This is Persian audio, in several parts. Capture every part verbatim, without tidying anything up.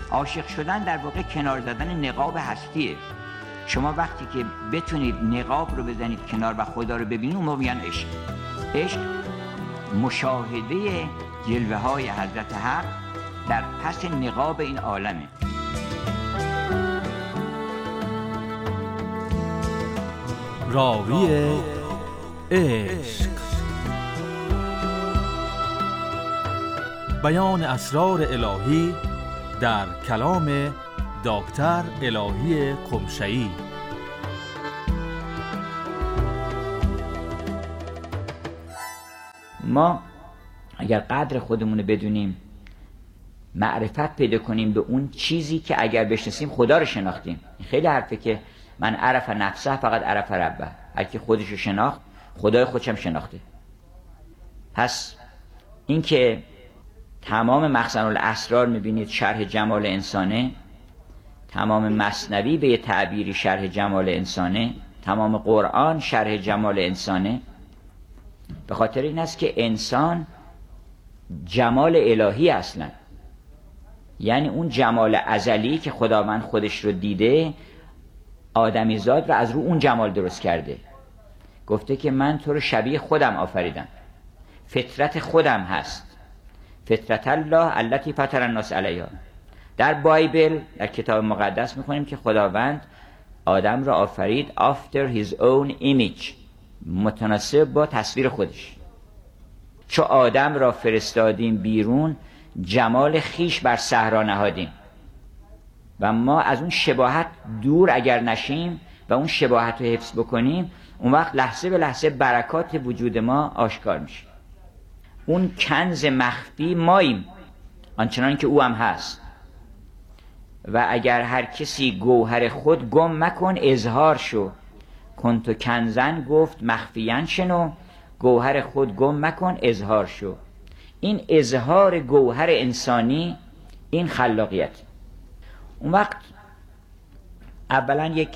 عاشق شدن در واقع کنار زدن نقاب هستیه. شما وقتی که بتونید نقاب رو بزنید کنار و خدا رو ببینید، اون موقع میگن عشق. عشق مشاهده جلوه های حضرت حق در پس نقاب این عالمه. راوی عشق، بیان اسرار الهی در کلام دکتر الهی قمشه‌ای. ما اگر قدر خودمون رو بدونیم، معرفت پیدا کنیم به اون چیزی که اگر بشناسیم خدا رو شناختیم. خیلی حرفه که من عرف نفسه فقط عرف ربه، هر کی خودش رو شناخت خدای خودش هم شناخته. پس این که تمام مخزن الاسرار میبینید شرح جمال انسانه، تمام مثنوی به یه تعبیری شرح جمال انسانه، تمام قرآن شرح جمال انسانه، به خاطر این است که انسان جمال الهی اصلا، یعنی اون جمال ازلی که خداوند خودش رو دیده، آدمی زاد رو از رو اون جمال درست کرده. گفته که من تو رو شبیه خودم آفریدم، فطرت خودم هست، فطرت الله التي فطر الناس علیها. در بایبل، در کتاب مقدس میخونیم که خداوند آدم را آفرید after his own image، متناسب با تصویر خودش. چو آدم را فرستادیم بیرون، جمال خیش بر صحرا نهادیم. و ما از اون شباهت دور اگر نشیم و اون شباهت رو حفظ بکنیم، اون وقت لحظه به لحظه برکات وجود ما آشکار میشه. اون کنز مخفی ماییم، آنچنان که او هم هست. و اگر هر کسی گوهر خود گم مکن اظهار شو، کنتو کنزن گفت مخفیان شنو، گوهر خود گم مکن اظهار شو. این اظهار گوهر انسانی، این خلاقیت. اون وقت اولا یک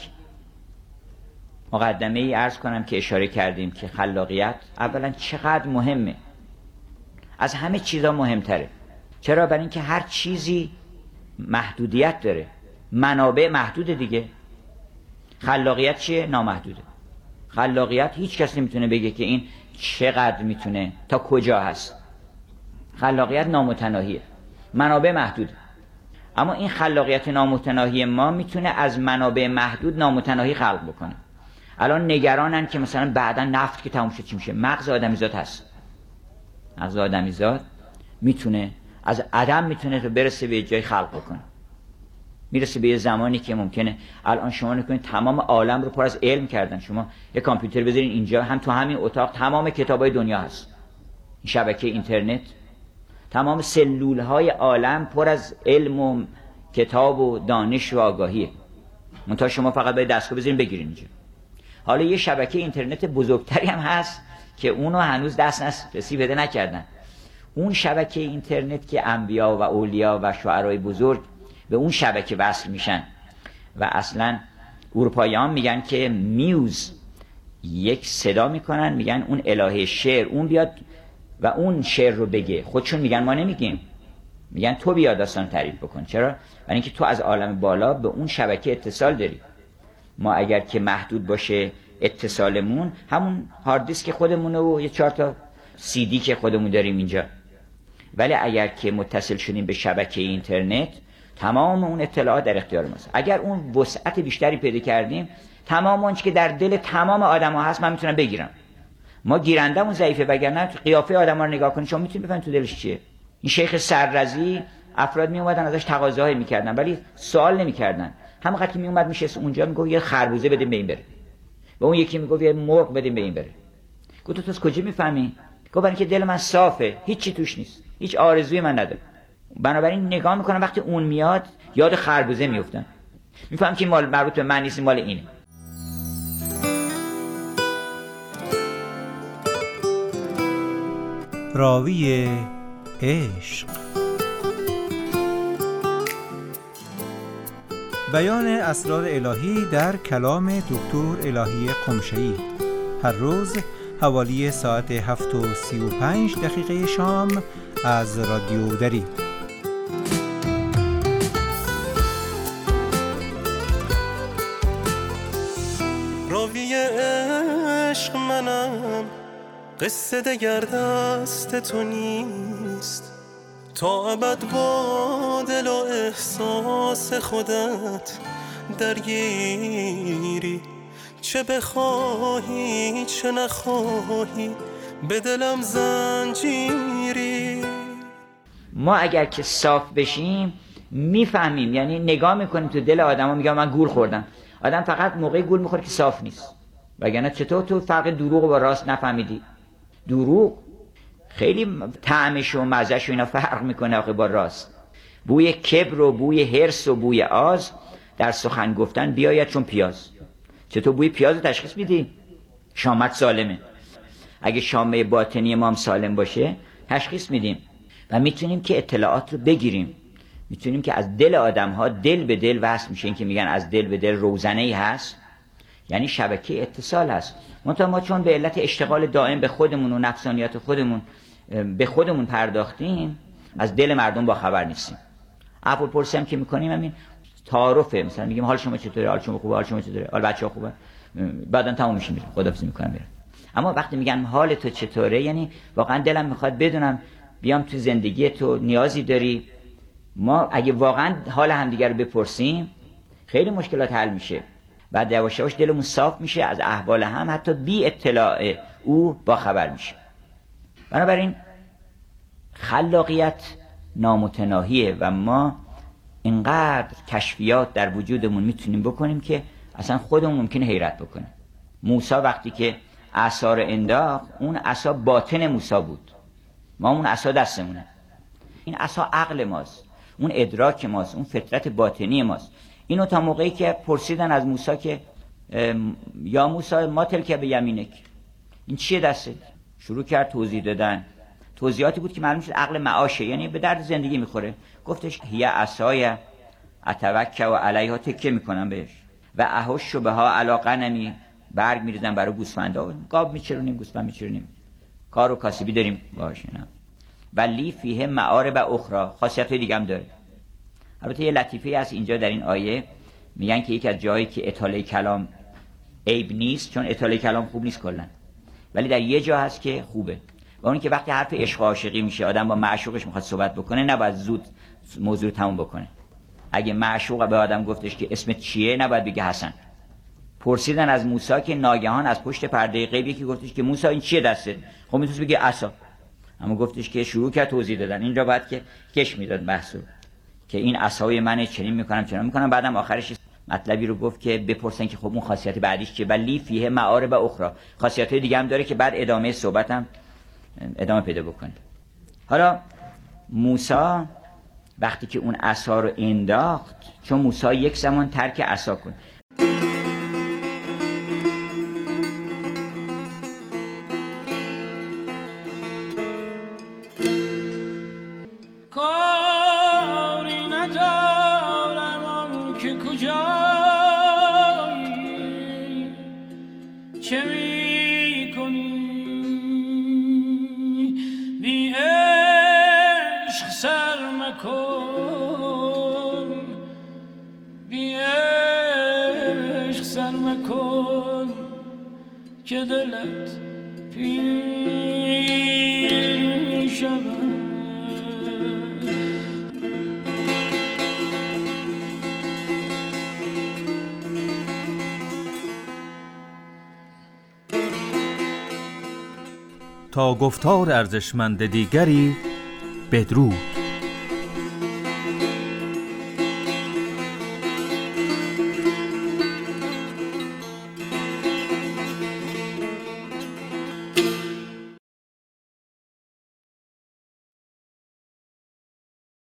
مقدمه ای عرض کنم که اشاره کردیم که خلاقیت اولا چقدر مهمه، از همه چیزا مهمتره. چرا؟ برای اینکه هر چیزی محدودیت داره، منابع محدود دیگه. خلاقیت چیه؟ نامحدوده. خلاقیت هیچ کس نمیتونه بگه که این چقدر میتونه، تا کجا هست. خلاقیت نامتناهیه، منابع محدوده. اما این خلاقیت نامتناهی ما میتونه از منابع محدود نامتناهی خلق بکنه. الان نگرانن که مثلا بعدا نفت که تموم شد چی میشه؟ مغز آدمیزاد هست. مغز آدمیزاد میتونه از عدم میتونه تو برسه به جای خلق بکنه. میرسه به یه زمانی که ممکنه الان شما نکنید تمام عالم رو پر از علم کردن. شما یه کامپیوتر بذارین اینجا، هم تو همین اتاق تمام کتابای دنیا هست. این شبکه اینترنت، تمام سلولهای عالم پر از علم و کتاب و دانش و آگاهیه. منتها شما فقط باید دستگاه بذارین بگیرین اینجا. حالا یه شبکه اینترنت بزرگتری هم هست که اونو هنوز دست رسی بده نکردن. اون شبکه اینترنت که انبیا و اولیا و شعرای بزرگ به اون شبکه وصل میشن و اصلا اروپاییان میگن که میوز، یک صدا میکنن میگن اون الهه شعر اون بیاد و اون شعر رو بگه. خودشون میگن ما نمیگیم، میگن تو بیا داستان تعریف بکن. چرا؟ برای اینکه تو از عالم بالا به اون شبکه اتصال داری. ما اگر که محدود باشه اتصالمون، همون هارد دیسک خودمونه و یه چهار تا سی دی که خودمون داریم اینجا. ولی اگر که متصل شدیم به شبکه اینترنت، تمام اون اطلاعات در اختیار ماست. اگر اون وسعت بیشتری پیدا کردیم، تمام اون چیزی که در دل تمام آدم‌ها هست من میتونم بگیرم. ما گیرندمون ضعیفه، وگرنه تو قیافه آدم‌ها رو نگاه کنید شما میتونید بفهمید تو دلش چیه. این شیخ سررزی افراد می اومدن ازش تقاضاهایی میکردن ولی سوال نمیکردن. همونقدر که می اومد میشه اونجا میگفت یه خربوزه بدیم به این بره، و اون یکی میگفت یه مرغ بدیم به این بره. گفت تو از کجا میفهمی؟ گفت برای اینکه دل من صافه، هیچی توش نیست، هیچ آرزویی من نداره. بنابراین نگاه میکنم وقتی اون میاد یاد خربوزه میافتم، میفهم که مال مربوط به من نیست، مال اینه. راوی عشق، بیان اسرار الهی در کلام دکتر الهی قمشه‌ای، هر روز حوالی ساعت هفت و سی و پنج دقیقه شام از رادیو دری. راهی عشق منم، قصه دگر دست تو نیست. تا ابد با دل و احساس خودت درگیری، چه بخواهی چه نخواهی به دلم زنجیری. ما اگر که صاف بشیم میفهمیم، یعنی نگاه میکنیم تو دل آدم ها، میگم من گول خوردم. آدم فقط موقعی گول میخوره که صاف نیست، وگرنه چطور تو فرق دروغ با راست نفهمیدی؟ دروغ خیلی طعمش و مزهش و اینا فرق میکنه آخه با راست. بوی کبر و بوی حرص و بوی آز در سخن گفتن بیاید چون پیاز. چطور بوی پیاز رو تشخیص میدی؟ شامت سالمه. اگه شامه باطنی ما هم سالم باشه تشخیص میدیم و میتونیم که اطلاعات رو بگیریم. میتونیم که از دل آدم ها دل به دل وصل میشه. این که میگن از دل به دل روزنه‌ای هست، یعنی شبکه اتصال هست. منتها ما چون به علت اشتغال دائم به خودمون و نفسانیات خودمون به خودمون پرداختیم، از دل مردم با خبر نیستیم. اول پرسی هم که میکنیم همین تعارفه، مثلا میگیم حال شما چطوره، حال شما خوبه، حال شما چطوره، حال بچه‌ها خوبه، بعداً تموم میشه، میرم خداحافظی میکنم میرم. اما وقتی میگن حال تو چطوره، یعنی واقعا دلم میخواد بدونم بیام تو زندگی تو، نیازی داری. ما اگه واقعا حال همدیگر رو بپرسیم خیلی مشکلات حل میشه. بعد یواش یواش دلمون صاف میشه از احوال هم، حتی بی اطلاع او با خبر میشه. بنابراین خلاقیت نامتناهیه و ما اینقدر کشفیات در وجودمون میتونیم بکنیم که اصلا خودمون ممکنه حیرت بکنیم. موسی وقتی که عصا رو انداخت، اون عصا باطن موسی بود، ما اون عصا دستمونه. این عصا عقل ماست، اون ادراک ماست، اون فطرت باطنی ماست. اینو تا موقعی که پرسیدن از موسی که یا موسی ما تلک به یمینک، این چیه دستت؟ شروع کرد توضیح دادن. توضیحاتی بود که معلوم شد عقل معاشه، یعنی به درد زندگی میخوره. گفتش هی عصای اتوکل و علیها، تکیه میکنم بهش، و اهش بها علی غنمی، برگ میریزم برای گوسفندا، گاو میچرونیم، گوسفند میچرونیم، کار و کاسبی داریم باشه. نه ولی فیه معارب اخرى، خاصیت دیگه هم داره. البته یه لطیفه هست اینجا در این آیه، میگن که یک از جایی که اطاله کلام عیب نیست، چون اطاله کلام خوب نیست کلا، ولی در یه جا هست که خوبه، و اون که وقتی حرف عشق و عاشقی میشه، آدم با معشوقش میخواد صحبت بکنه، نباید زود موضوع تموم بکنه. اگه معشوق به آدم گفتش که اسمت چیه، نباید بگه حسن. پرسیدن از موسی که ناگهان از پشت پرده غیبی که گفتش که موسی این چیه دستت؟ خب میتونست بگه عصا، اما گفتش که شروع کرد توضیح دادن. اینجا باید که کش میداد محصول که این عصای منه، چنین میکنم چنین میکنم. بعدم آخرش مطلبی رو گفت که بپرسن که خب اون خاصیت بعدیش چیه، ولی فیه معارب اخرى، خاصیت‌های دیگه هم داره که بعد ادامه صحبتم ادامه پیدا بکنه. حالا موسی وقتی که اون عصا رو انداخت، چون موسی یک زمان ترک عصا کن، کاری ندارم آن که کجایی، چه می کنی بی عشق سر مکن، بی عشق سر مکن که دلت پیر شود. تا گفتار ارزشمند دیگری بدرود.